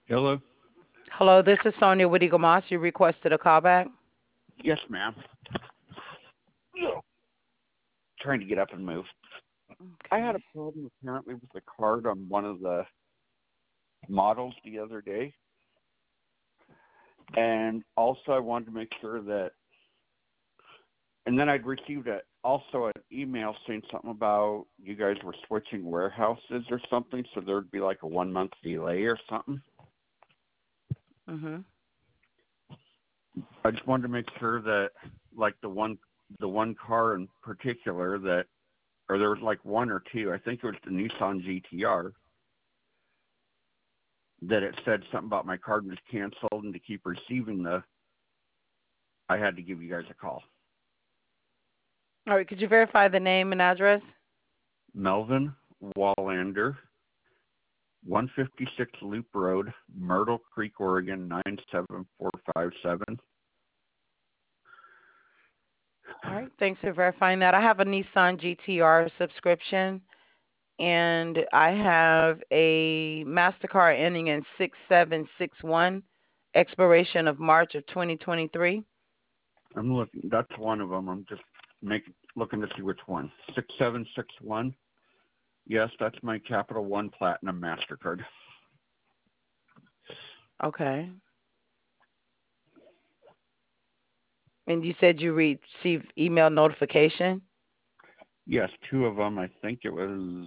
Hello? Hello, this is Sonia with Eagle Moss. You requested a callback. Yes, ma'am. Trying to get up and move. I had a Okay. problem apparently with the card on one of the models the other day. And also I wanted to make sure that, and then I'd received also an email saying something about you guys were switching warehouses or something, so there'd be like a 1 month delay or something. Mhm. I just wanted to make sure that like the one car in particular that, or there was like one or two, I think it was the Nissan GTR, that it said something about my card was canceled, and to keep receiving I had to give you guys a call. All right. Could you verify the name and address? Melvin Wallander, 156 Loop Road, Myrtle Creek, Oregon, 97457. All right. Thanks for verifying that. I have a Nissan GTR subscription, and I have a Mastercard ending in 6761, expiration of March of 2023. I'm looking. That's one of them. I'm just looking to see which one. 6761. Yes, that's my Capital One Platinum Mastercard. Okay. And you said you received email notification. Yes, two of them. I think it was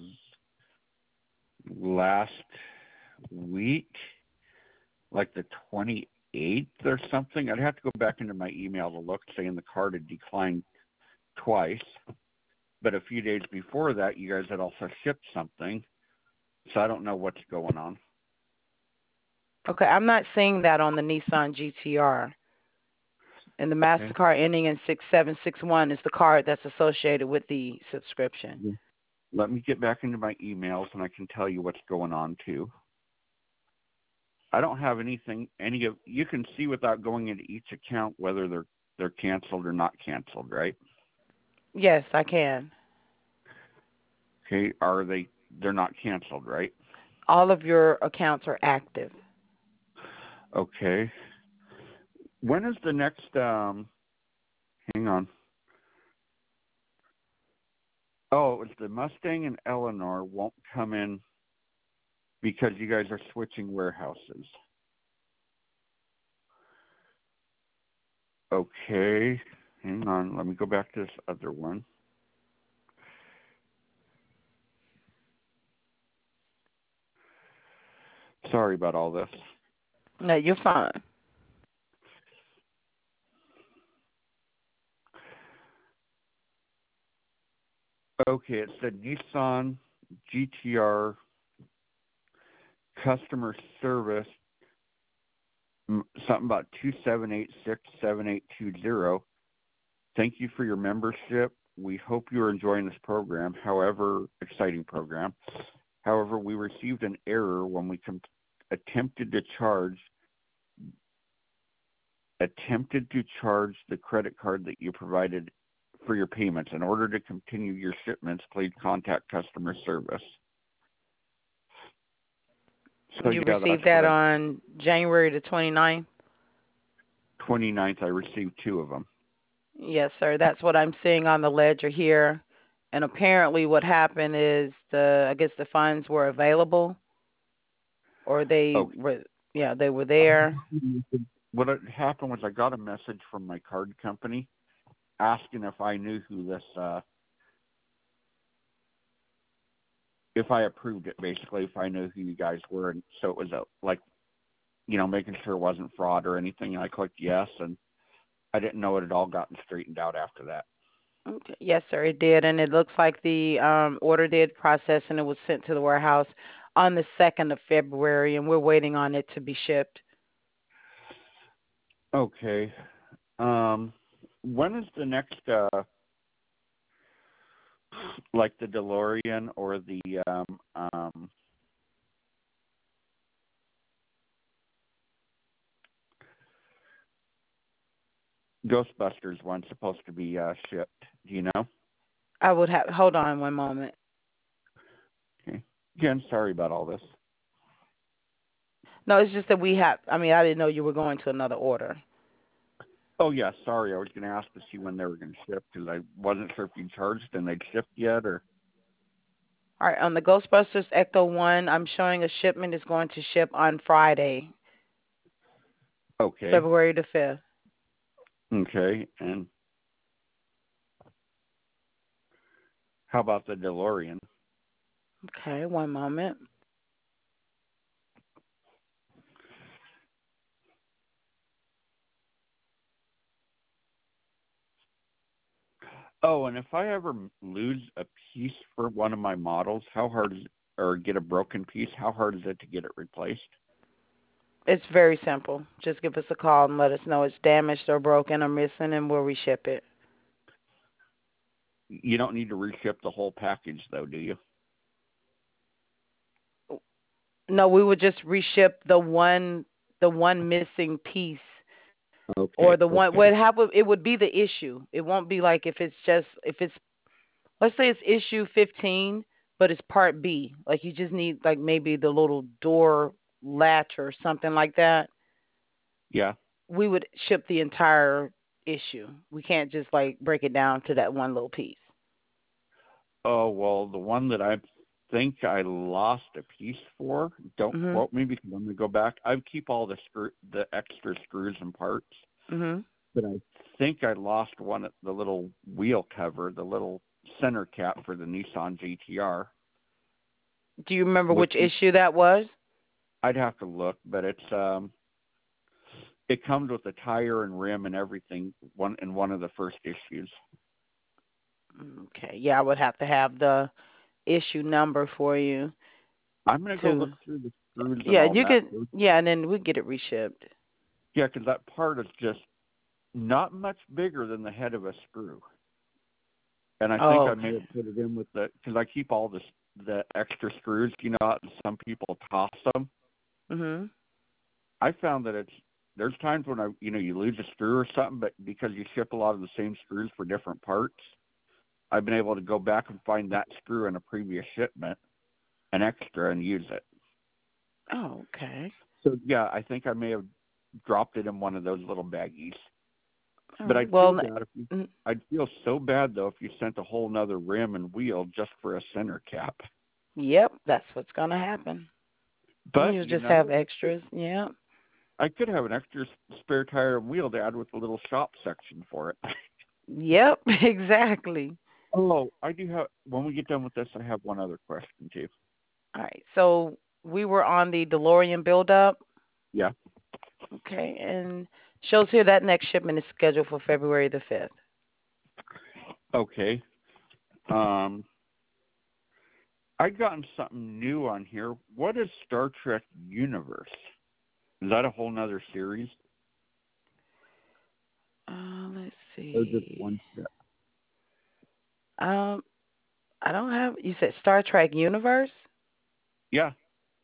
last week, like the 28th or something. I'd have to go back into my email to look, saying the card had declined twice. But a few days before that, you guys had also shipped something. So I don't know what's going on. Okay. I'm not seeing that on the Nissan GTR. And the Okay. MasterCard ending in 6761 is the card that's associated with the subscription. Let me get back into my emails and I can tell you what's going on too. I don't have you can see without going into each account whether they're canceled or not canceled, right? Yes, I can. Okay, they're not canceled, right? All of your accounts are active. Okay. When is the next hang on. Oh, it's the Mustang and Eleanor won't come in because you guys are switching warehouses. Okay. Hang on, let me go back to this other one. Sorry about all this. No, you're fine. Okay, it said Nissan GTR customer service, something about 27867820. Thank you for your membership. We hope you are enjoying this program, exciting program. However, we received an error when we attempted to charge the credit card that you provided for your payments. In order to continue your shipments, please contact customer service. So You yeah, that's received what that on January the 29th? 29th, I received two of them. Yes, sir. That's what I'm seeing on the ledger here. And apparently what happened is I guess the funds were available, or they Okay. were, yeah, they were there. What had happened was I got a message from my card company asking if I knew who if I approved it, basically, if I knew who you guys were. And so it was making sure it wasn't fraud or anything. And I clicked yes, and I didn't know it had all gotten straightened out after that. Okay. Yes, sir, it did. And it looks like the order did process and it was sent to the warehouse on the 2nd of February, and we're waiting on it to be shipped. Okay. When is the next, like the DeLorean or the Ghostbusters one supposed to be shipped? Do you know? Hold on one moment. Okay. Again, sorry about all this. No, it's just that we have. I mean, I didn't know you were going to another order. Oh yeah, sorry. I was going to ask to see when they were going to ship because I wasn't sure if you charged and they'd shipped yet or. All right, on the Ghostbusters Ecto 1, I'm showing a shipment is going to ship on Friday, Okay. February the 5th. Okay. And how about the DeLorean? Okay, one moment. Oh, and if I ever lose a piece for one of my models, how hard is or get a broken piece? How hard is it to get it replaced? It's very simple. Just give us a call and let us know it's damaged or broken or missing, and we'll reship it. You don't need to reship the whole package, though, do you? No, we would just reship the one missing piece, or Okay. the one. Okay. What happen? It would be the issue. It won't be like if it's, let's say it's issue 15, but it's part B. Like you just need like maybe the little door latch or something like that. Yeah. We would ship the entire issue. We can't just like break it down to that one little piece. Oh well, the one that I think I lost a piece for. Don't Mhm. quote me because I'm gonna go back. I keep all the extra screws and parts, Mhm. but I think I lost one at the little wheel cover, the little center cap for the Nissan GTR. Do you remember Which which issue that was? I'd have to look, but it comes with a tire and rim and everything. One of the first issues. Okay. Yeah, I would have to have the issue number for you I'm gonna go too. look through the screws and Yeah, all you that. could. Yeah, and then we get it reshipped. Yeah, because that part is just not much bigger than the head of a screw. And I think Oh, I may okay. have put it in with because I keep all the extra screws. You know, how some people toss them. Mhm. I found that there's times when you lose a screw or something, but because you ship a lot of the same screws for different parts, I've been able to go back and find that screw in a previous shipment, an extra, and use it. Oh, okay. So yeah, I think I may have dropped it in one of those little baggies. All But right. Well, I'd feel so bad though if you sent a whole nother rim and wheel just for a center cap. yep, that's what's gonna happen. But You'll just have extras. Yeah. I could have an extra spare tire and wheel to add with a little shop section for it. Yep. Exactly. Oh, I do have. When we get done with this, I have one other question too. All right. So we were on the DeLorean build-up. Yeah. Okay, and shows here that next shipment is scheduled for February the 5th. Okay. Um, I've gotten something new on here. What is Star Trek Universe? Is that a whole nother series? Let's Or just see. one step? Um, I don't have. You said Star Trek Universe? Yeah.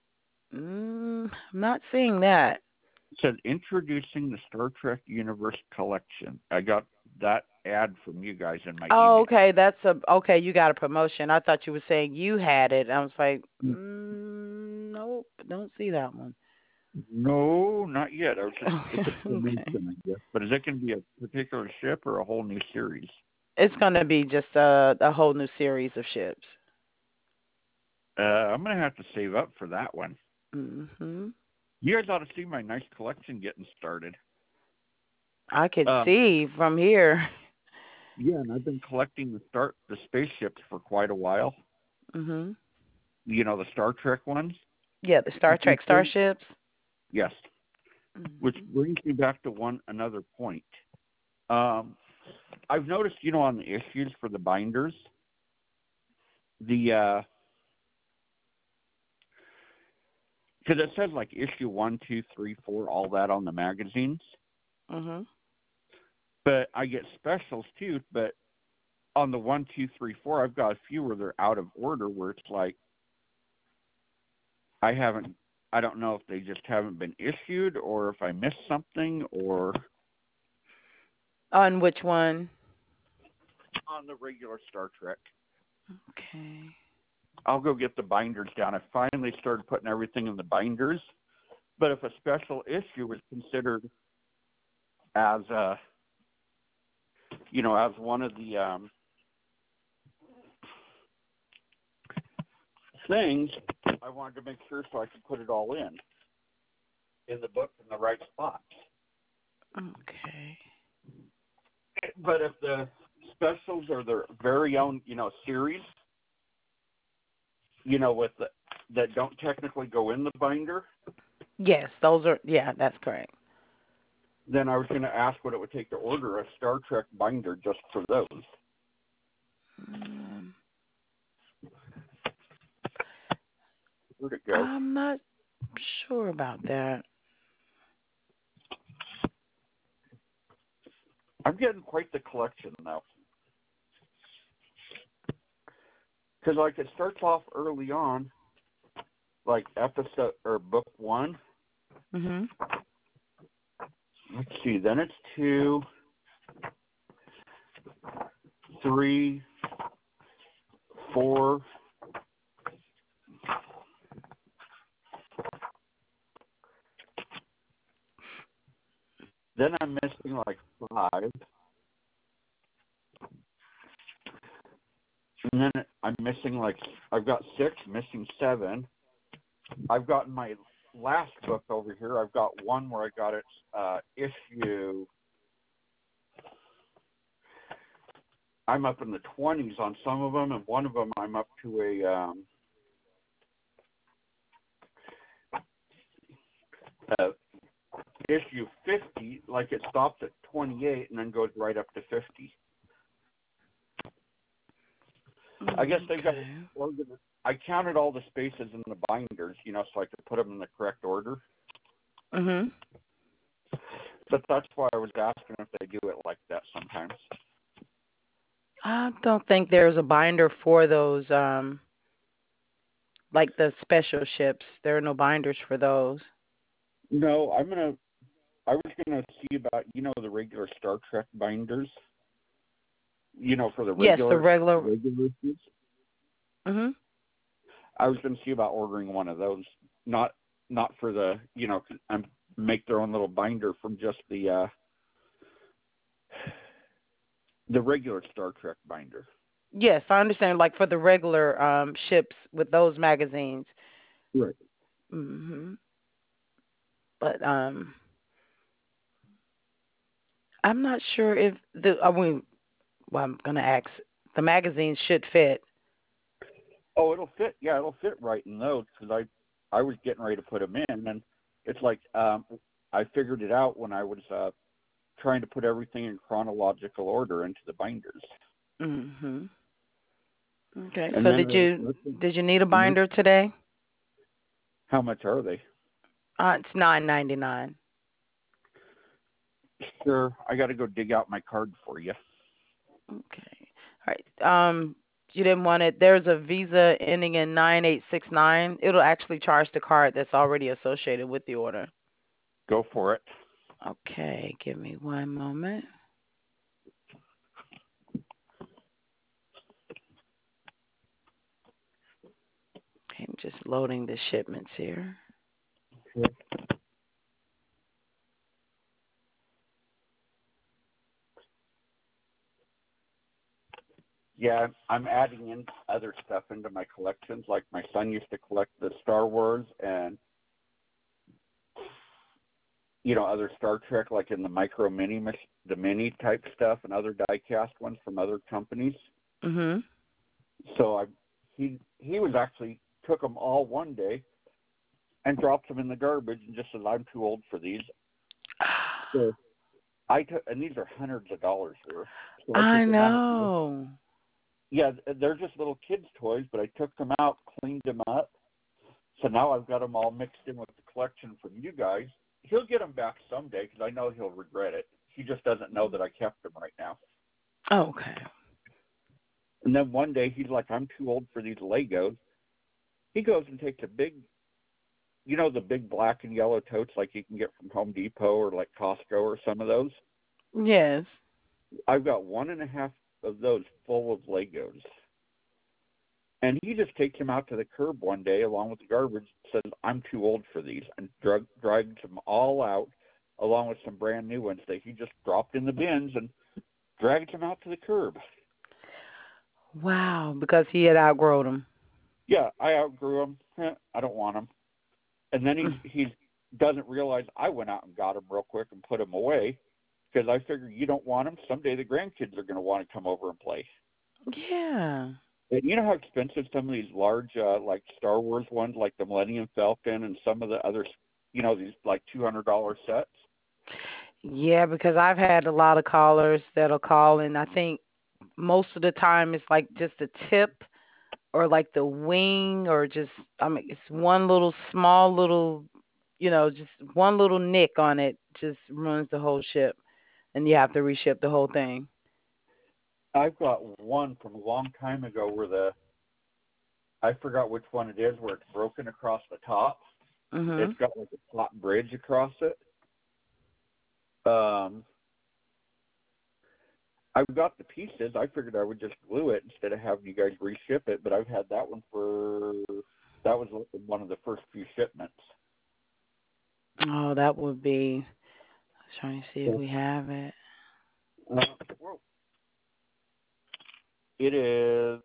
I'm not seeing that. It said introducing the Star Trek Universe collection. I got that ad from you guys in my Oh, email. okay. Okay. You got a promotion. I thought you were saying you had it. I was like, nope, don't see that one. No, not yet. I was just it's a Okay. promotion, I guess. But is it going to be a particular ship or a whole new series? It's gonna be just a whole new series of ships. I'm going to have to save up for that one. Mhm. You guys ought to see my nice collection getting started. I can Um, see from here. yeah, and I've been collecting the spaceships for quite a while. Mhm. You know, the Star Trek ones. Yeah, the Star Which Trek brings, starships. yes, which Mhm. brings me back to another point. Um, I've noticed, on the issues for the binders, the because it says like issue 1, 2, 3, 4, all that on the magazines. Mhm. But I get specials too. But on the 1, 2, 3, 4, I've got a few where they're out of order, where it's like I haven't. I don't know if they just haven't been issued, or if I missed something, or On which one? on the regular Star Trek. Okay. I'll go get the binders down. I finally started putting everything in the binders, But if a special issue is considered as as one of the things, I wanted to make sure so I could put it all in the book in the right spots. Okay. But if the specials are their very own, series, with that don't technically go in the binder, Yes, those are. Yeah, that's correct. then I was going to ask what it would take to order a Star Trek binder just for those. Where'd it go? I'm not sure about that. I'm getting quite the collection now. Because, like, it starts off early on, like episode or book 1. Mhm. Let's see. Then it's 2, 3, 4. Then I'm missing like 5. And then I'm missing I've got 6, missing 7. I've got my last book over here. I've got one where I got its issue. I'm up in the 20s on some of them, and one of them I'm up to issue 50. Like it stops at 28 and then goes right up to 50. I guess they've got. I counted all the spaces in the binders, so I could put them in the correct order. Mhm. But that's why I was asking if they do it like that sometimes. I don't think there's a binder for those. Like the special ships. There are no binders for those. No, I was gonna see about the regular Star Trek binders. For the Yes, the regular regular. issues. Mhm. I was gonna see about ordering one of those. Not for the make their own little binder from just the regular Star Trek binder. Yes, I understand. Like for the regular ships with those magazines. Right. Mhm. But I'm not sure if well, I'm gonna ask. The magazines should fit. Oh, it'll fit. Yeah, it'll fit right in those because I was getting ready to put them in, and it's like I figured it out when I was trying to put everything in chronological order into the binders. Mhm. Okay. And So then did you need a binder today? How much are they? It's $9.99. Sure, I got to go dig out my card for you. Okay. All right. You didn't want it. There's a Visa ending in 9869. It'll actually charge the card that's already associated with the order. Go for it. Okay. Give me one moment. Okay, I'm just loading the shipments here. Sure. Yeah, I'm adding in other stuff into my collections. Like my son used to collect the Star Wars and other Star Trek, like in the micro mini, the mini type stuff, and other die-cast ones from other companies. Mhm. So he was actually took them all one day and dropped them in the garbage and just said, "I'm too old for these." So and these are hundreds of dollars worth. So I know. Yeah, they're just little kids' toys, but I took them out, cleaned them up. So now I've got them all mixed in with the collection from you guys. He'll get them back someday because I know he'll regret it. He just doesn't know that I kept them right now. Okay. And then one day he's like, "I'm too old for these Legos." He goes and takes a big, the big black and yellow totes like you can get from Home Depot or like Costco or some of those. Yes. I've got 1.5 of those full of Legos. And he just takes him out to the curb one day along with the garbage and says, I'm too old for these, and dragged them all out along with some brand new ones that he just dropped in the bins and dragged them out to the curb. Wow, because he had outgrown them. Yeah, I outgrew them. I don't want them. And then he doesn't realize I went out and got them real quick and put them away because I figured you don't want them. Someday the grandkids are going to want to come over and play. Yeah. And you know how expensive some of these large, like Star Wars ones, like the Millennium Falcon and some of the others, these like $200 sets? Yeah, because I've had a lot of callers that'll call, and I think most of the time it's like just a tip or like the wing, or just, I mean, it's one little small little, just one little nick on it just ruins the whole ship, and you have to reship the whole thing. I've got one from a long time ago where I forgot which one it is, where it's broken across the top. Mhm. It's got like a flat bridge across it. Um, I've got the pieces. I figured I would just glue it instead of having you guys reship it, but I've had that one that was one of the first few shipments. Oh, that would be. Trying to see if So, we have it. uh, it is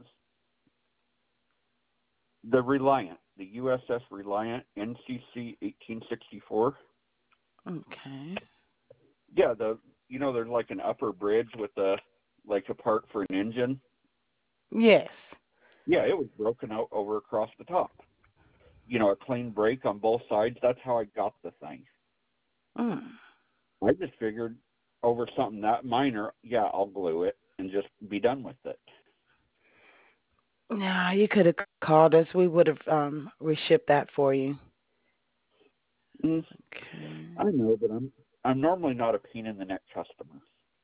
the Reliant, the USS Reliant, NCC 1864. Okay. Yeah, there's like an upper bridge with like a part for an engine. Yes. Yeah, it was broken out over across the top. A clean break on both sides. That's how I got the thing. Mm. I just figured over something that minor, yeah, I'll glue it and just be done with it. No, you could have called us. We would have reshipped that for you. Mm, Okay. I know, but I'm normally not a pain in the neck customer.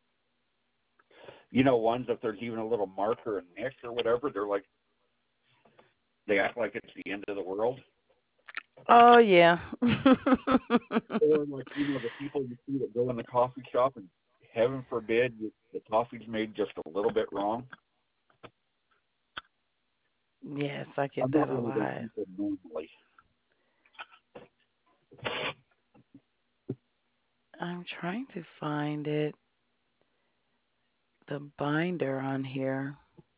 Ones if there's even a little marker and nick or whatever, they act like it's the end of the world. Oh yeah. Or like the people you see that go in the coffee shop and heaven forbid the coffee's made just a little bit wrong. Yes, I get I'm that not a one of those lot. people normally. I'm trying to find it, the binder on here,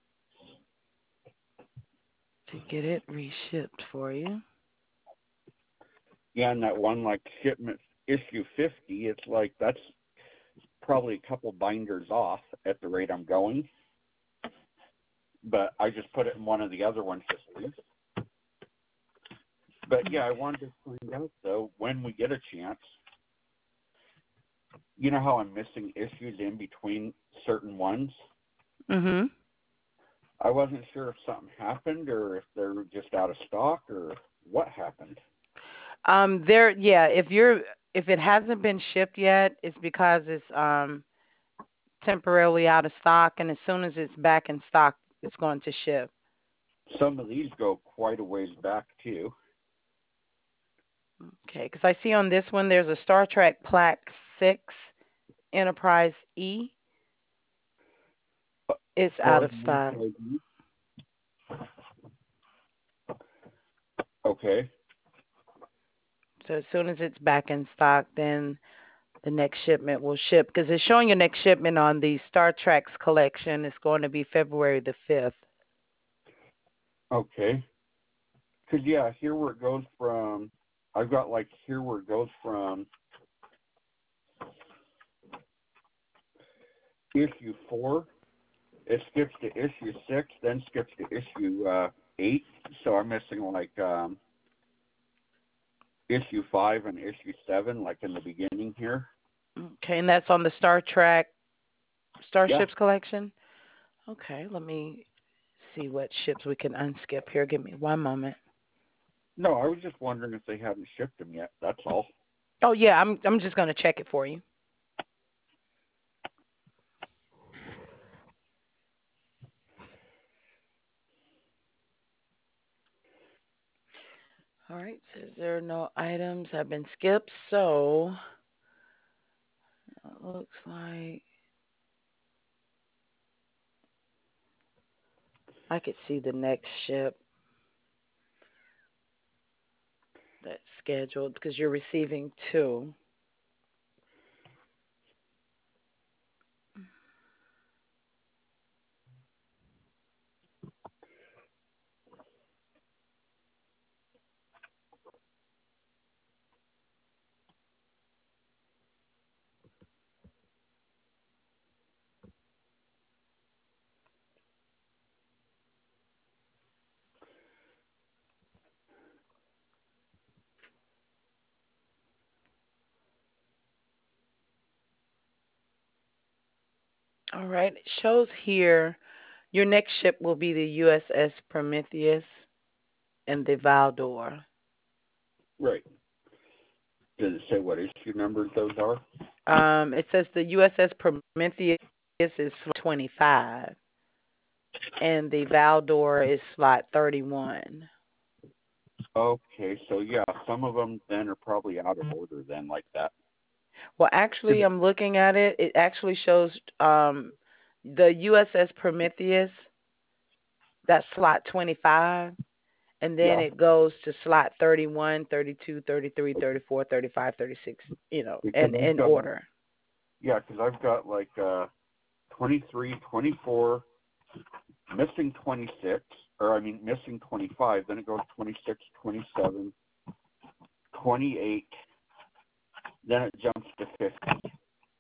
to get it reshipped for you. Yeah, and that one like shipment issue 50, it's like that's probably a couple binders off at the rate I'm going. But I just put it in one of the other ones just loose. But yeah, I wanted to find out though when we get a chance. You know how I'm missing issues in between certain ones? Mhm. I wasn't sure if something happened or if they're just out of stock or what happened. Yeah, if it hasn't been shipped yet, it's because it's temporarily out of stock, and as soon as it's back in stock, it's going to ship. Some of these go quite a ways back too. Okay, because I see on this one there's a Star Trek Plaque 6 Enterprise E. It's out Or of stock. okay. So as soon as it's back in stock, then the next shipment will ship, because it's showing your next shipment on the Star Trek's collection. It's going to be February the 5th. Okay. Because, yeah, here where it goes from, I've got like here where it goes from issue 4, it skips to issue 6, then skips to issue 8. So I'm missing like issue 5 and issue 7, like in the beginning here. Okay, and that's on the Star Trek Yeah. Starships collection. Okay, let me see what ships we can unskip here. Give me one moment. No, I was just wondering if they hadn't shipped them yet. That's all. Oh yeah, I'm just going to check it for you. All right, says there are no items have been skipped, so it looks like I could see the next ship that's scheduled because you're receiving two. All right. It shows here your next ship will be the USS Prometheus and the Valdor. Right. Does it say what issue numbers those are? It says the USS Prometheus is 25 and the Valdor is slot 31. Okay, so yeah, some of them then are probably out of order then, like that. Well, actually, I'm looking at it. It actually shows the USS Prometheus, that's slot 25, and then Yeah, it goes to slot 31, 32, 33, 34, 35, 36, because and I've in got order. because I've got like 23, 24, missing 26, or I mean missing 25. Then it goes 26, 27, 28. Then it jumps to 50.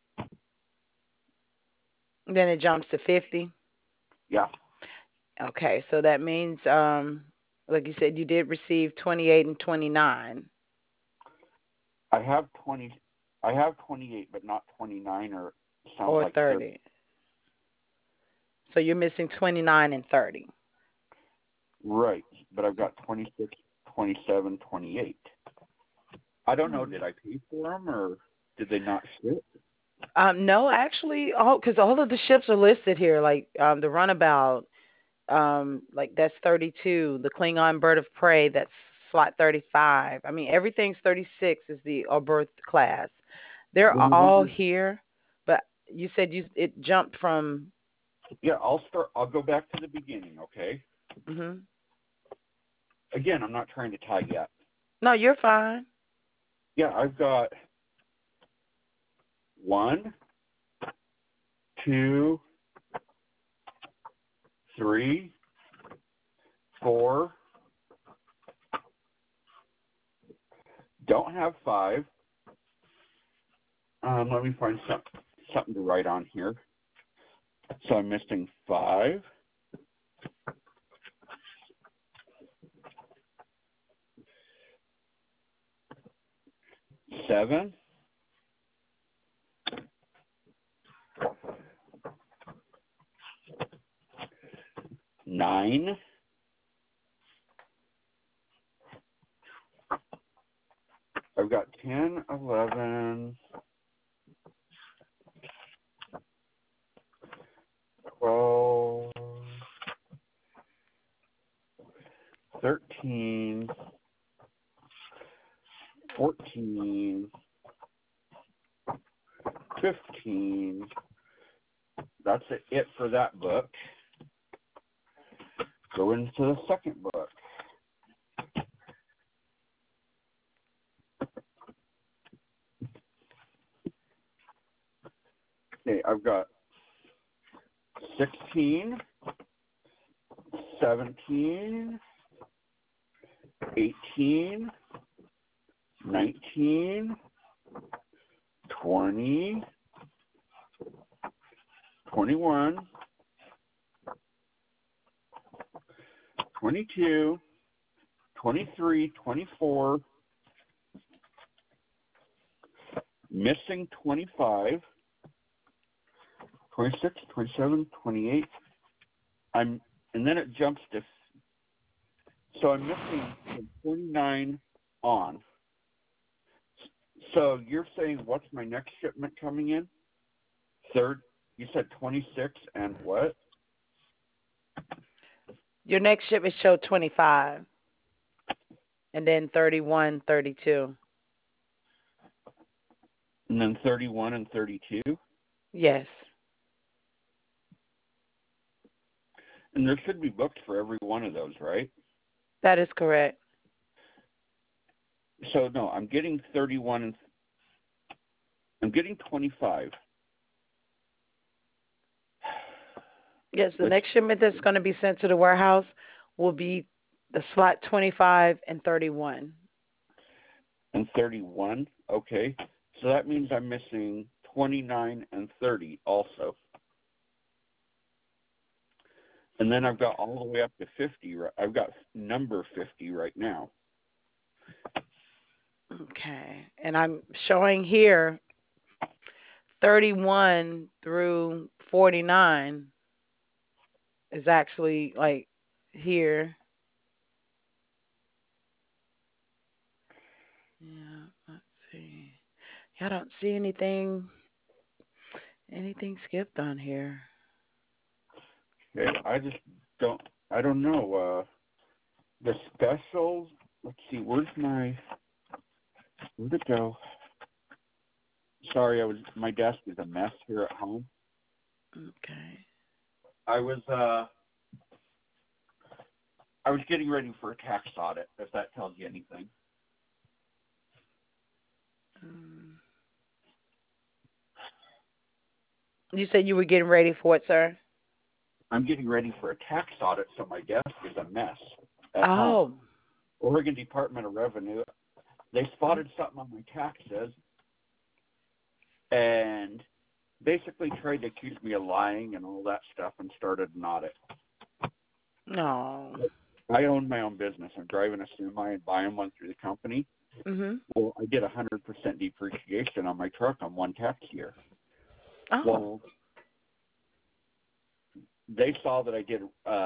Then it jumps to 50. Yeah, Okay, so that means, like you said, you did receive 28 and 29 I have 20. I have 28, but not 29, or sounds or like 30. 30. So you're missing 29 and 30. Right, but I've got 26, 27, 28. I don't know. Hmm. Did I pay for them, or did they not ship? No, actually, because all of the ships are listed here, like the Runabout, like that's 32. The Klingon Bird of Prey, that's slot 35. I mean, everything's 36 is the Oberth class. They're Then I all wonder. here, but you said it jumped from. Yeah, I'll start. I'll go back to the beginning. Okay. Hmm. Again, I'm not trying to tie yet. No, you're fine. Yeah, I've got 1, 2, 3, 4. Don't have 5. Let me find something to write on here. So I'm missing 5, 7, 9. I've got 10, 11, 12, 13, 14, 15. That's it for that book. Go into the second book. Okay, I've got 16, 17, 18, 19, 20, 21, 22, 23, 24, missing 25, 26, 27, 28. And then it jumps to, so I'm missing from 29 on. So you're saying what's my next shipment coming in? Third, you said 26 and what? Your next ship is show 25, and then 31, 32. And then 31 and 32? Yes. And there should be books for every one of those, right? That is correct. So no, I'm getting 31 and I'm getting 25. Yes, the next shipment that's going to be sent to the warehouse will be the slot 25 and 31. And 31, okay. So that means I'm missing 29 and 30 also. And then I've got all the way up to 50. I've got number 50 right now. Okay. And I'm showing here 31 through 49 is actually like here. Yeah, let's see. Yeah, I don't see anything skipped on here. Okay, I don't know. The specials, let's see, where'd it go? Sorry, my desk is a mess here at home. Okay. I was getting ready for a tax audit, if that tells you anything. You said you were getting ready for it, sir? I'm getting ready for a tax audit, so my desk is a mess at Oh. home. Oregon Department of Revenue, they spotted something on my taxes and basically tried to accuse me of lying and all that stuff and started an audit. No. I own my own business. I'm driving a semi and buying one through the company. Mm-hmm. Well, I get 100% depreciation on my truck on one tax year. Oh. Well, they saw that I did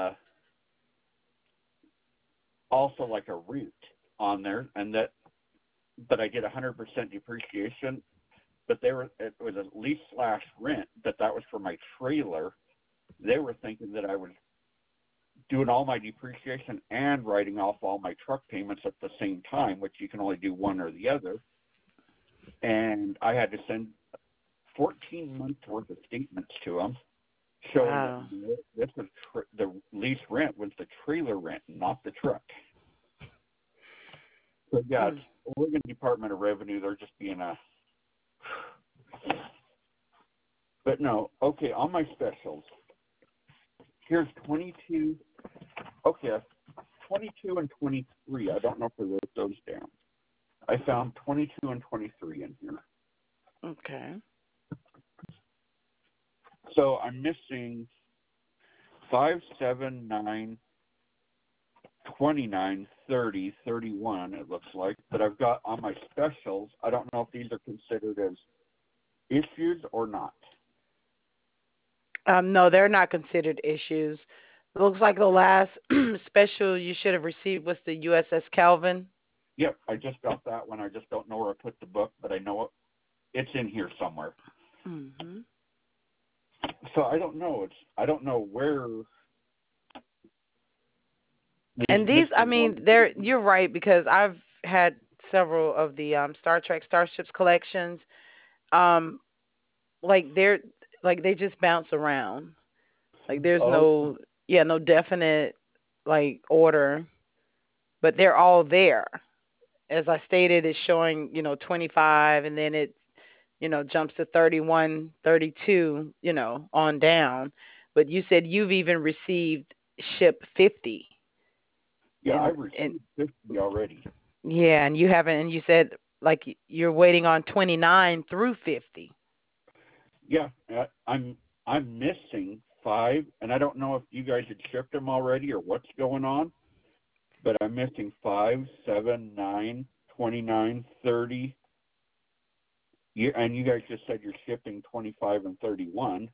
also like a route on there, but I did 100% depreciation. But it was a lease/rent, but that was for my trailer. They were thinking that I was doing all my depreciation and writing off all my truck payments at the same time, which you can only do one or the other. And I had to send 14 months worth of statements to them showing that this was the lease rent was the trailer rent, not the truck. So yeah, it's Oregon Department of Revenue. They're just being a. But no, okay. On my specials, here's 22. Okay, 22 and 23. I don't know if I wrote those down. I found 22 and 23 in here. Okay. So I'm missing 5, 7, 9, 29, 30, 31, it looks like. But I've got on my specials, I don't know if these are considered as issues or not. No, they're not considered issues. It looks like the last special you should have received was the USS Calvin. Yep, I just got that one. I just don't know where I put the book, but I know it's in here somewhere. Mm-hmm. So I don't know. I don't know where. And these, I mean, you're right, because I've had several of the Star Trek Starships collections. Like they just bounce around. Like there's no definite like order, but they're all there. As I stated, it's showing 25, and then it jumps to 31, 32, on down. But you said you've even received ship 50. Yeah, I've received 50 already. Yeah, and you haven't, and you said like you're waiting on 29 through 50. Yeah, I'm missing 5, and I don't know if you guys had shipped them already or what's going on, but I'm missing 5, 7, 9, 29, 30. And you guys just said you're shipping 25 and 31.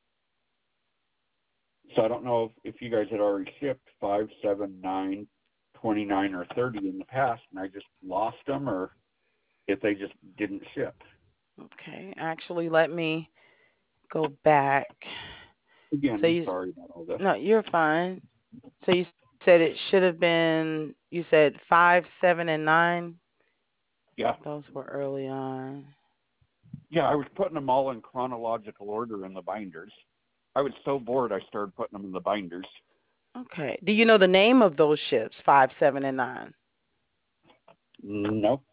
So I don't know if you guys had already shipped 5, 7, 9, 29, or 30 in the past, and I just lost them, or if they just didn't ship. Okay, actually, let me go back. Again, I'm sorry about all this. No, you're fine. So you said it should have been, you said 5, 7, and 9? Yeah. Those were early on. Yeah, I was putting them all in chronological order in the binders. I was so bored I started putting them in the binders. Okay. Do you know the name of those ships, 5, 7, and 9? Nope.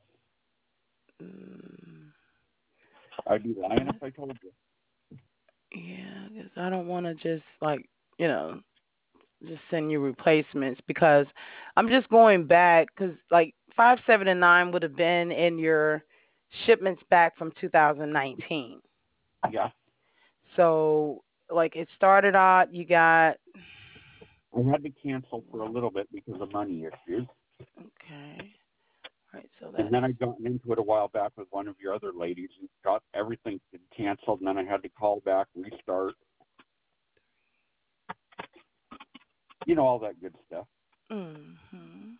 Mm, I'd be lying if I told you. yeah, because I don't want to just like you know just send you replacements because I'm just going back because like 5, 7, and 9 would have been in your shipments back from 2019. Yeah. So like it started out, you got I had to cancel for a little bit because of money issues. okay, right. So And that's then I got into it a while back with one of your other ladies and got everything canceled. And then I had to call back, restart, all that good stuff. mhm.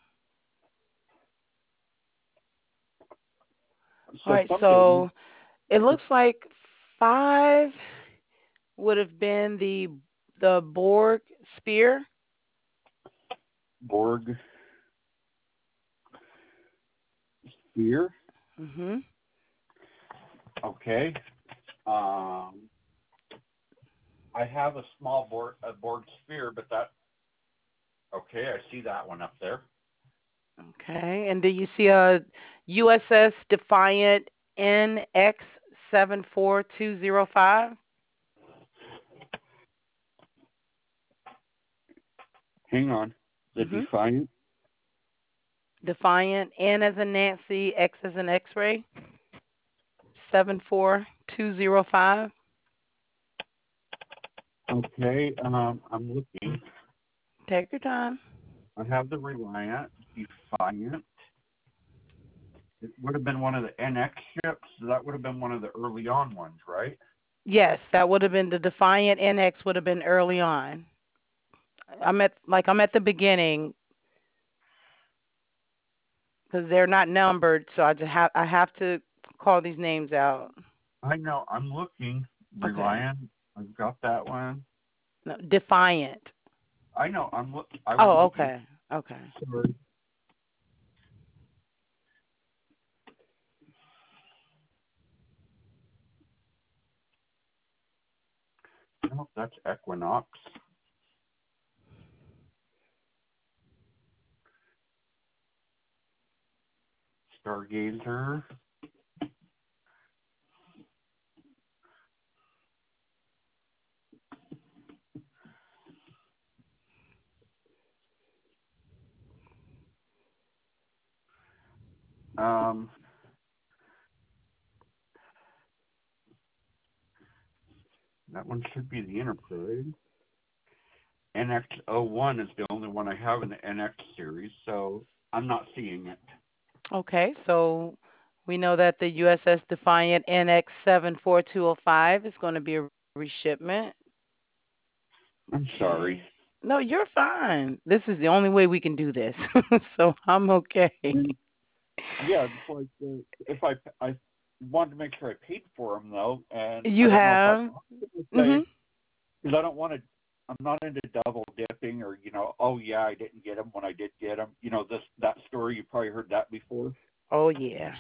All So right. someday, So it looks like 5 would have been the Borg spear. Borg Sphere, Mhm. okay. I have a small Borg Sphere, but okay, I see that one up there. Okay. And do you see a USS Defiant NX74205? Hang on. The Mhm. Defiant. Defiant N as in Nancy, X as in X-ray, 74205. Okay, I'm looking. Take your time. I have the Reliant, Defiant. It would have been one of the NX ships. That would have been one of the early on ones, right? Yes, that would have been the Defiant NX would have been early on. I'm at the beginning because they're not numbered, so I have to call these names out. I know. I'm looking. Okay. Reliant. I've got that one. No, Defiant. I know. I was Oh, looking. okay. Okay. Sorry. No, that's Equinox. Stargazer. Um, that one should be the Enterprise. NX01 is the only one I have in the NX series, so I'm not seeing it. Okay. So we know that the USS Defiant NX74205 is going to be a reshipment. I'm sorry. Okay. No, you're fine. This is the only way we can do this. So I'm okay. And yeah, it's like if I wanted to make sure I paid for them though, and I You don't know if I have. say Mhm. because I don't want to. I'm not into double dipping or oh yeah, I didn't get them when I did get them. That story you probably heard that before. Oh yeah.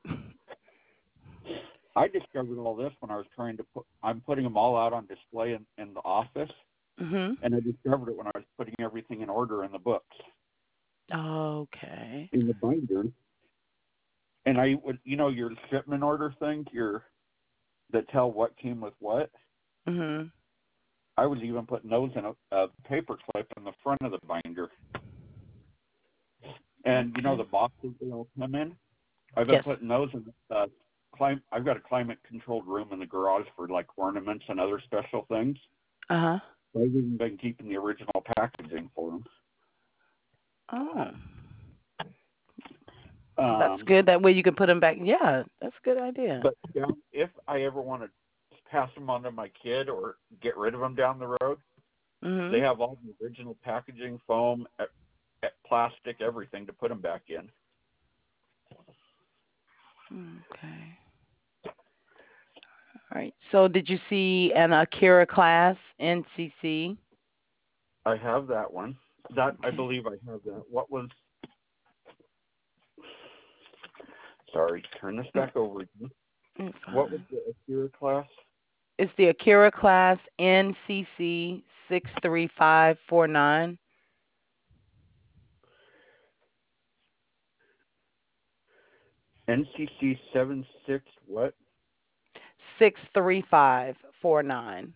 I discovered all this when I was trying to put. I'm putting them all out on display in the office, Mhm. and I discovered it when I was putting everything in order in the books Okay. in the binder. And I would, your shipment order things, that tell what came with what. Mhm. I was even putting those in a paper clip in the front of the binder. And Okay. the boxes they all come in. I've been Yes. putting those in. I've got a climate controlled room in the garage for like ornaments and other special things. Uh huh. So I've even been keeping the original packaging for them. Oh, that's Um, good. That way you can put them back. Yeah, that's a good idea. but if I ever want to pass them on to my kid or get rid of them down the road, they Mhm. have all the original packaging, foam, plastic, everything to put them back in. Okay. All right. So did you see an Akira class NCC? I have that one. That I Okay. believe I have that. What was? Sorry, turn this back over again. It's What was fine. the Akira class? It's the Akira class NCC 63549. NCC 76 what? 63549.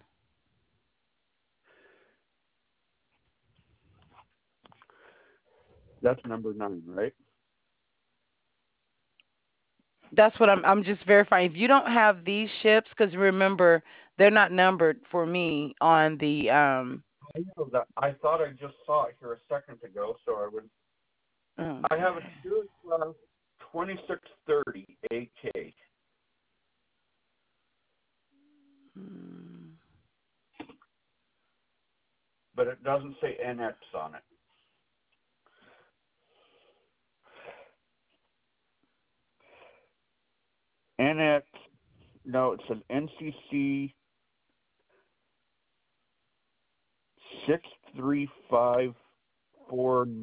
That's number 9, right? That's what I'm just verifying. If you don't have these ships, because remember they're not numbered for me on the I know that. I thought I just saw it here a second ago, so I would. I have a Okay. Stewart 2630 AK, Hmm. but it doesn't say NX on it. NX, no, it says NCC 6354.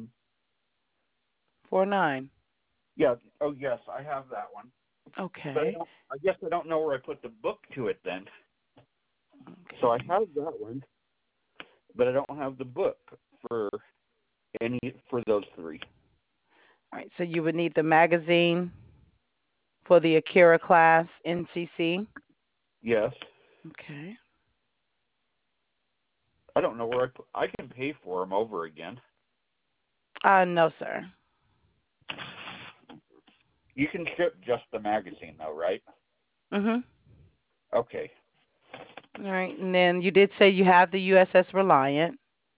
49. Yeah. Oh, yes, I have that one. But Okay. I guess I don't know where I put the book to it then. Okay. So I have that one, but I don't have the book for for those 3. All right. So you would need the magazine for the Akira class NCC. Yes. Okay. I don't know where I put. I can pay for them over again. No, sir. You can ship just the magazine, though, right? Mhm. Okay. All right. And then you did say you have the USS Reliant.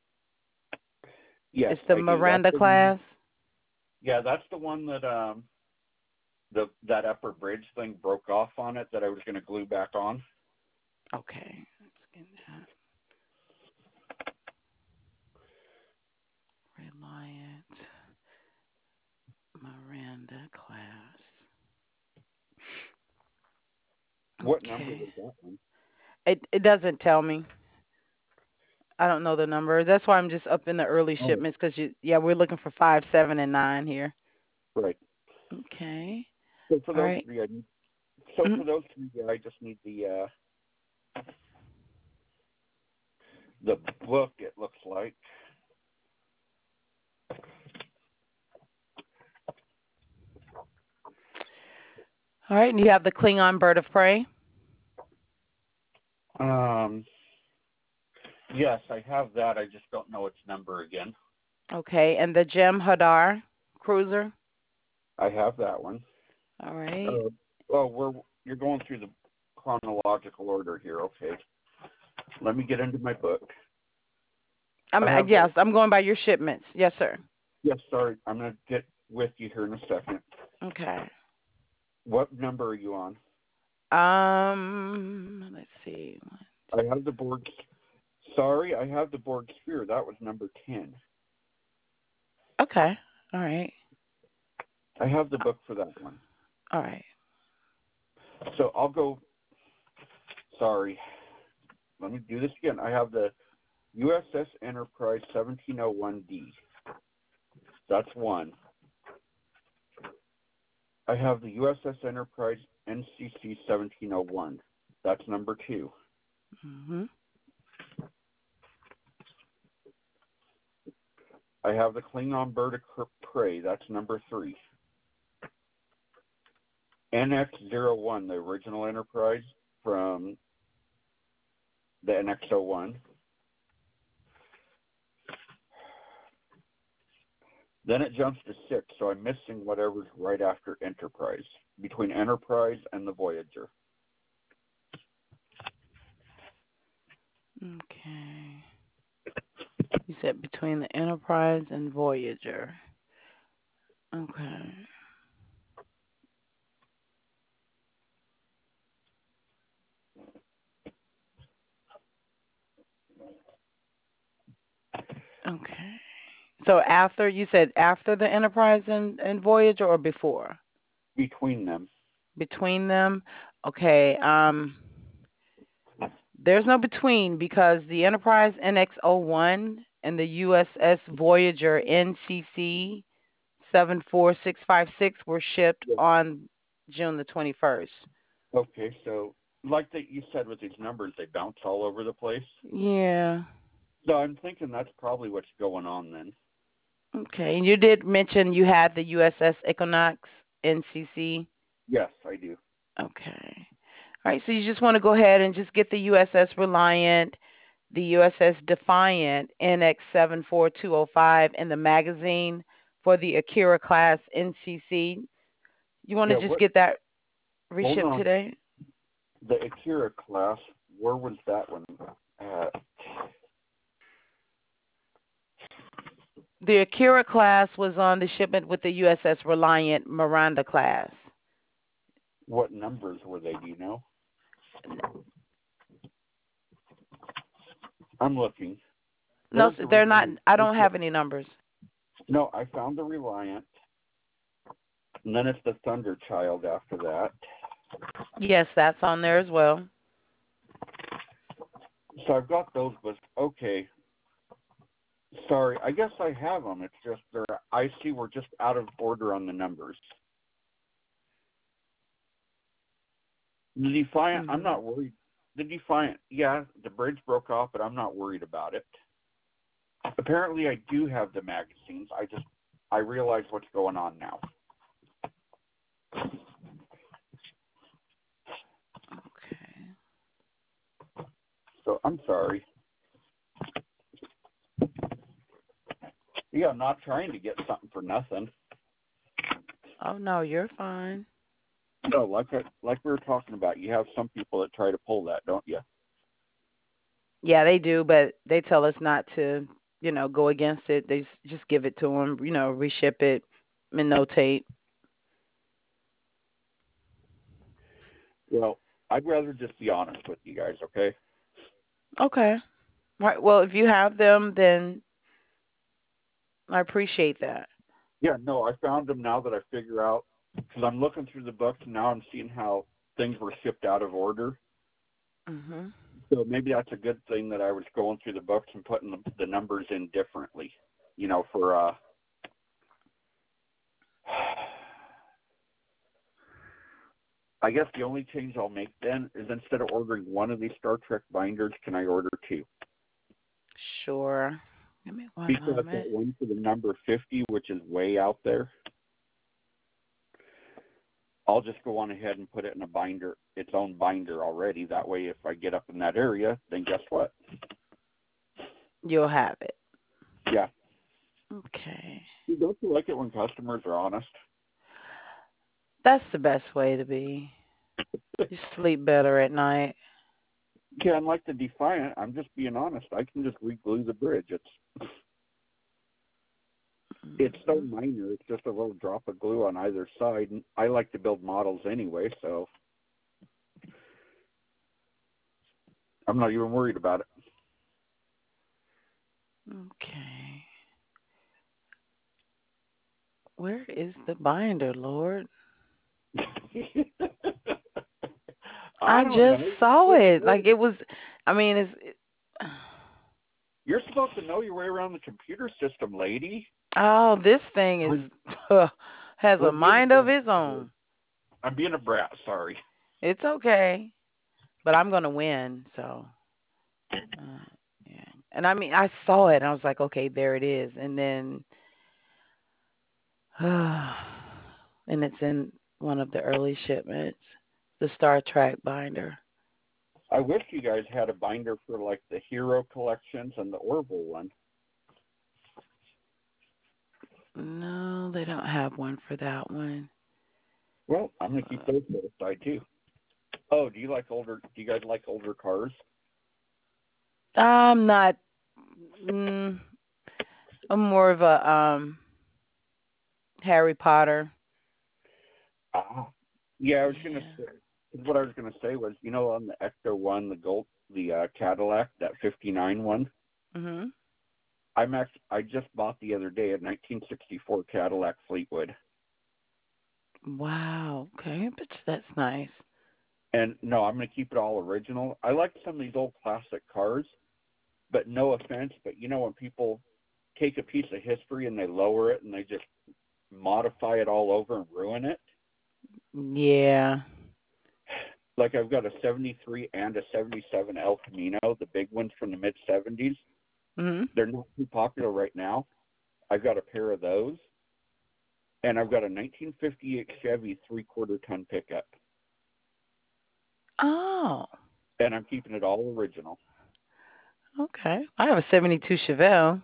Yes, It's the I do. Miranda class. That's the one that that upper bridge thing broke off on it that I was going to glue back on. Okay. Let's get that. Reliant Miranda class. What number Okay. was that one? It doesn't tell me. I don't know the number. That's why I'm just up in the early Oh, shipments because we're looking for 5, 7, and 9 here. right. Okay. So for All those right. 3, Mhm. I just need the book. It looks like. All right. And you have the Klingon Bird of Prey. Um. Yes, I have that. I just don't know its number again. Okay. And the Gem Hadar cruiser. I have that one. All right. Uh, you're going through the chronological order here. Okay. Let me get into my book. I have Yes, I'm going by your shipments. Yes, sir. Yes, sorry. I'm going to get with you here in a second. Okay. What number are you on? Let's see. I have the Borg. Sorry, I have the Borg Sphere. That was number 10. Okay. All right. I have the book for that one. All right. So I'll go. Sorry. Let me do this again. I have the USS Enterprise 1701D. That's one. I have the USS Enterprise NCC 1701. That's number 2. Mhm. I have the Klingon Bird of Prey. That's number 3. NX-01, the original Enterprise from the NX-01. Then it jumps to 6, so I'm missing whatever's right after Enterprise, between Enterprise and the Voyager. Okay. You said between the Enterprise and Voyager. Okay. Okay. So you said after the Enterprise and Voyager or before? Between them. Between them? Okay. There's no between because the Enterprise NX-01 and the USS Voyager NCC 74656 were shipped Yeah. on June the 21st. Okay, so like that you said with these numbers, they bounce all over the place. Yeah. So I'm thinking that's probably what's going on then. Okay. And you did mention you had the USS Equinox NCC. Yes, I do. Okay. All right, so you just want to go ahead and just get the USS Reliant, the USS Defiant NX74205, and the magazine for the Akira class NCC. You want to Yeah, just what? get that Hold reshipped on. today? The Akira class, where was that one at? The Akira class was on the shipment with the USS Reliant Miranda class. What numbers were they, do you know? I'm looking. No, There's the they're not. Reliant. I don't have any numbers. No, I found the Reliant. And then it's the Thunder Child after that. Yes, that's on there as well. So I've got those, but okay. Sorry, I guess I have them. It's just I see we're just out of order on the numbers. The Defiant, I'm not worried. The Defiant, yeah, the bridge broke off, but I'm not worried about it. Apparently, I do have the magazines. I realize what's going on now. Okay. So I'm sorry. Yeah, I'm not trying to get something for nothing. Oh no, you're fine. No, like we were talking about, you have some people that try to pull that, don't you? Yeah, they do, but they tell us not to, go against it. They just give it to them, reship it and notate. Well, I'd rather just be honest with you guys, okay? Okay. All right. Well, if you have them, then I appreciate that. Yeah, no, I found them now that I figure out, because I'm looking through the books and now I'm seeing how things were shipped out of order. Mhm. So maybe that's a good thing that I was going through the books and putting the numbers in differently, for I guess the only change I'll make then is instead of ordering one of these Star Trek binders, can I order two? Sure. Give me one Because that moment. one for the number 50, which is way out there, I'll just go on ahead and put it in a binder, its own binder already. That way, if I get up in that area, then guess what? You'll have it. Yeah. Okay. Don't you like it when customers are honest? That's the best way to be. You sleep better at night. Yeah, unlike the Defiant, I'm just being honest. I can just re-glue the bridge. It's so minor. It's just a little drop of glue on either side. And I like to build models anyway, so I'm not even worried about it. Okay. Where is the binder, Lord? I don't just know. saw it. Like it was. I mean, You're supposed to know your way around the computer system, lady. oh, this thing is has a I'm being mind a of brat. its own. I'm being a brat. Sorry. It's okay, but I'm gonna win. So, yeah. And I mean, I saw it, and I was like, okay, there it is. And then, and it's in one of the early shipments, the Star Trek binder. I wish you guys had a binder for like the Hero collections and the Orville one. No, they don't have one for that one. Well, I'm gonna keep those to the side too. Oh, do you guys like older cars? I'm not. Mm, I'm more of a Harry Potter. Ah, yeah. I was gonna Yeah. say what I was gonna say was, on the Ecto one, the Cadillac, that '59 one. Mhm. I just bought the other day a 1964 Cadillac Fleetwood. Wow. Okay, but that's nice. And no, I'm gonna keep it all original. I like some of these old classic cars, but no offense, but when people take a piece of history and they lower it and they just modify it all over and ruin it. Yeah. Like I've got a 73 and a 77 El Camino, the big ones from the mid 70s. Mhm. They're not too popular right now. I've got a pair of those. and I've got a 1958 Chevy 3/4 ton pickup. Oh. And I'm keeping it all original. Okay. I have a 72 Chevelle.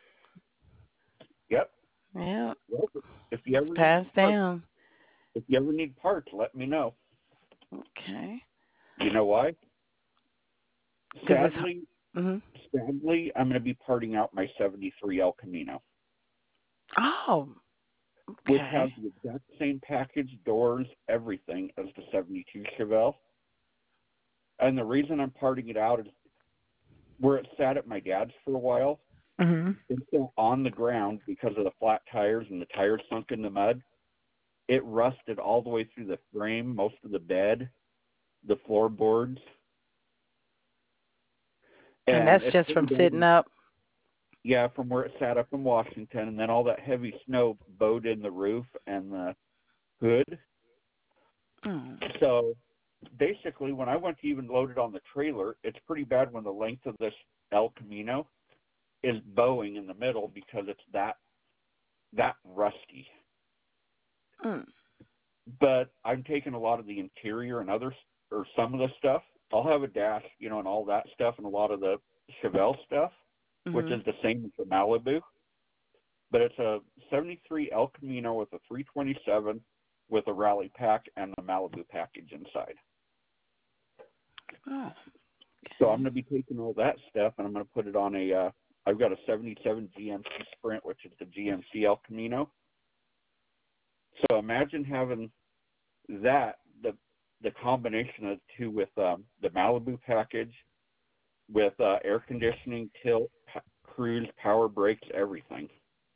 Yep. Yeah. Well, if you It's ever need passed parts, down. let me know. Okay. You know why? Because it's. Sadly, Mm-hmm. I'm going to be parting out my 73 El Camino, Oh. which Okay. has the exact same package, doors, everything as the 72 Chevelle. And the reason I'm parting it out is where it sat at my dad's for a while. Mm-hmm. It's still on the ground because of the flat tires and the tires sunk in the mud. It rusted all the way through the frame, most of the bed, the floorboards. And And that's it's just from sitting up. yeah, from where it sat up in Washington, and then all that heavy snow bowed in the roof and the hood. Mm. So basically, when I went to even load it on the trailer, it's pretty bad when the length of this El Camino is bowing in the middle because it's that rusty. Mm. But I'm taking a lot of the interior and some of the stuff. I'll have a dash, and all that stuff and a lot of the Chevelle stuff, which Mm-hmm. is the same as the Malibu. But it's a 73 El Camino with a 327 with a rally pack and the Malibu package inside. Oh. So I'm going to be taking all that stuff and I'm going to put it on I've got a 77 GMC Sprint, which is the GMC El Camino. So imagine having that, the combination of the two with the Malibu package, with air conditioning, tilt, cruise, power brakes, everything.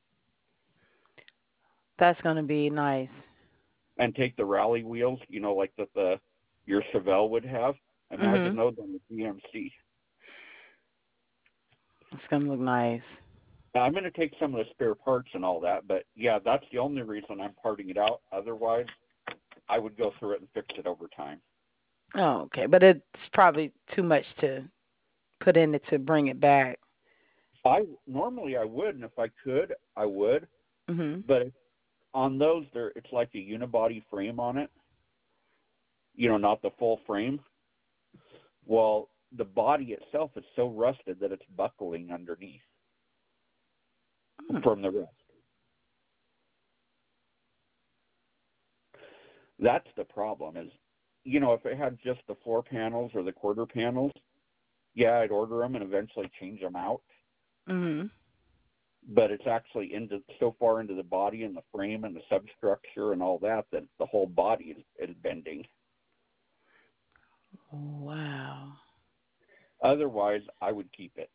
That's going to be nice. And take the rally wheels, like your Chevelle would have. Imagine Mm-hmm. those on the GMC. It's going to look nice. Now, I'm going to take some of the spare parts and all that, but yeah, that's the only reason I'm parting it out. Otherwise, I would go through it and fix it over time. Oh, okay. But it's probably too much to put in it to bring it back. Normally I would, and if I could, I would. Mm-hmm. But on those, it's like a unibody frame on it. Not the full frame. Well, the body itself is so rusted that it's buckling underneath from the rust. That's the problem is, if it had just the floor panels or the quarter panels, yeah, I'd order them and eventually change them out. Mm-hmm. But it's actually so far into the body and the frame and the substructure and all that the whole body is bending. Wow. Otherwise, I would keep it.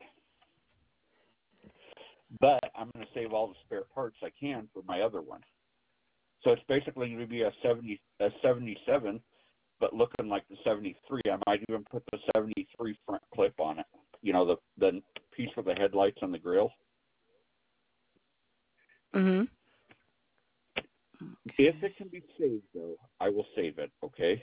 But I'm going to save all the spare parts I can for my other one. So it's basically going to be a 77, but looking like the 73. I might even put the 73 front clip on it. The piece with the headlights on the grill. Mm-hmm. If it can be saved, though, I will save it, okay?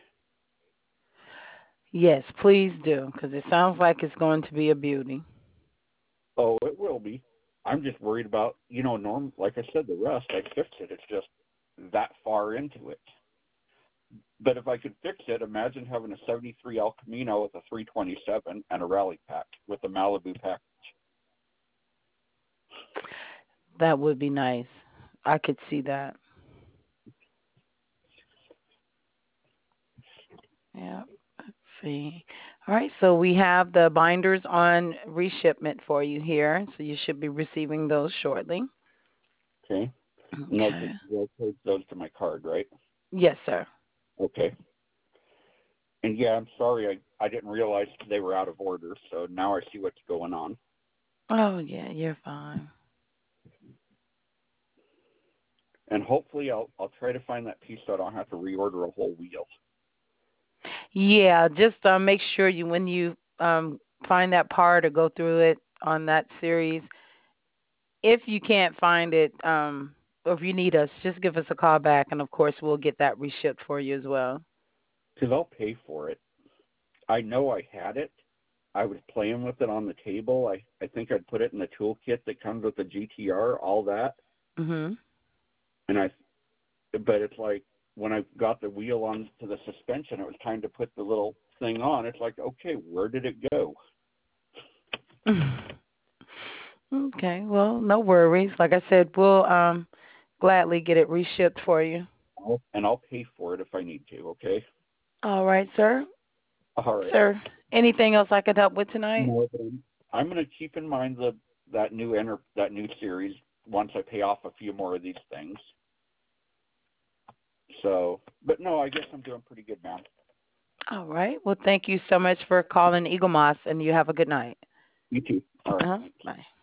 Yes, please do, because it sounds like it's going to be a beauty. Oh, it will be. I'm just worried about, like I said, the rust. I fixed it. It's just that far into it. But if I could fix it, imagine having a 73 El Camino with a 327 and a rally pack with a Malibu package. That would be nice. I could see that. Yeah. Let's see. All right, so we have the binders on reshipment for you here, so you should be receiving those shortly. Okay. Okay. They'll take those to my card, right? Yes, sir. Okay. And yeah, I'm sorry, I didn't realize they were out of order, so now I see what's going on. Oh, yeah, you're fine. And hopefully I'll try to find that piece so I don't have to reorder a whole wheel. Yeah, just make sure when you find that part or go through it on that series, if you can't find it, or if you need us, just give us a call back, and of course we'll get that reshipped for you as well. Because I'll pay for it. I know I had it. I was playing with it on the table. I think I'd put it in the toolkit that comes with the GTR, all that. Mhm. And but it's like when I got the wheel onto the suspension, it was time to put the little thing on. It's like, okay, where did it go? Okay, well, no worries. Like I said, we'll gladly get it reshipped for you. And I'll pay for it if I need to. Okay. All right, sir. All right. Sir, anything else I could help with tonight? No, but I'm going to keep in mind that new series once I pay off a few more of these things. So, but no, I guess I'm doing pretty good now. All right. Well, thank you so much for calling Eagle Moss, and you have a good night. You too. All right. Bye.